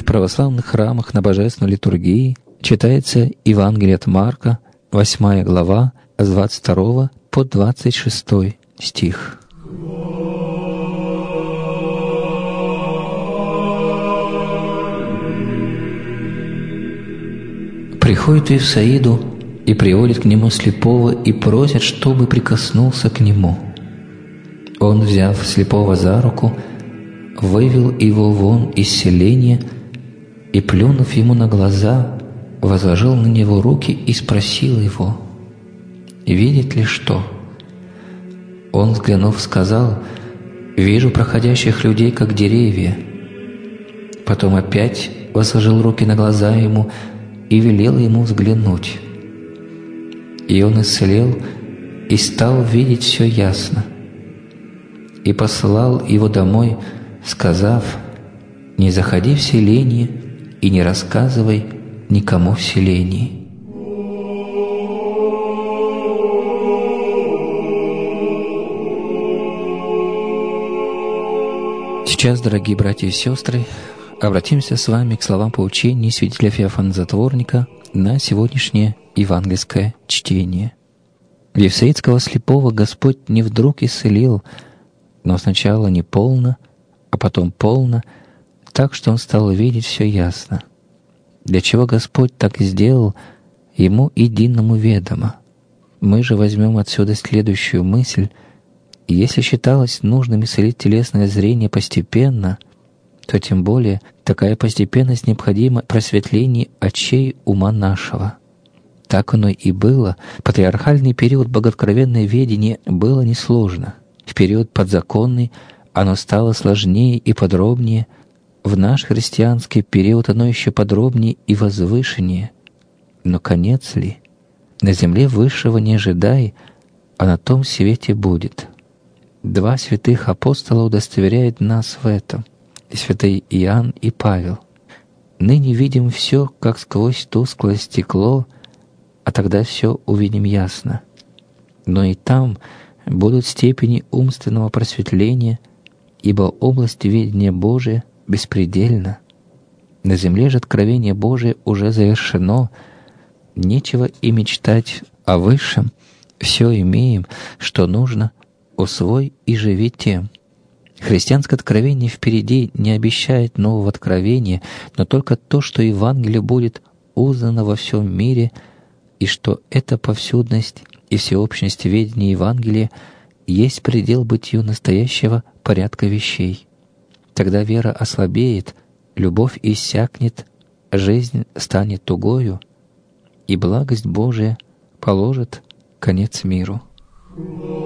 православных храмах на Божественной литургии читается Евангелие от Марка, 8 глава, с 22 по 26 стих. Приходит Вифсаиду и приводит к нему слепого и просит, чтобы прикоснулся к нему. Он, взяв слепого за руку, вывел его вон из селения и, плюнув ему на глаза, возложил на него руки и спросил его: «Видит ли что?» Он, взглянув, сказал: «Вижу проходящих людей, как деревья». Потом опять возложил руки на глаза ему и велел ему взглянуть. И он исцелел и стал видеть все ясно. И посылал его домой, сказав: «Не заходи в селение и не рассказывай никому в селении». Сейчас, дорогие братья и сестры, обратимся с вами к словам поучений святителя Феофана Затворника на сегодняшнее евангельское чтение. Вифсаидского слепого Господь не вдруг исцелил, но сначала не полно, а потом полно, так что он стал видеть все ясно. Для чего Господь так и сделал, Ему единому ведомо. Мы же возьмем отсюда следующую мысль: если считалось нужным исцелить телесное зрение постепенно, то тем более такая постепенность необходима просветлению очей ума нашего. Так оно и было. Патриархальный период богооткровенное ведение было несложно. В период подзаконный оно стало сложнее и подробнее. В наш христианский период оно еще подробнее и возвышеннее. Но конец ли? На земле высшего не ожидай, а на том свете будет. Два святых апостола удостоверяют нас в этом: святые Иоанн и Павел. «Ныне видим все, как сквозь тусклое стекло, а тогда все увидим ясно». Но и там будут степени умственного просветления, ибо область ведения Божия беспредельна. На земле же откровение Божие уже завершено, нечего и мечтать о высшем, все имеем, что нужно, усвой и живи тем. Христианское откровение впереди не обещает нового откровения, но только то, что Евангелие будет узнано во всем мире, и что эта повсюдность и всеобщность ведения Евангелия есть предел бытию настоящего порядка вещей. Тогда вера ослабеет, любовь иссякнет, жизнь станет тугою, и благость Божия положит конец миру.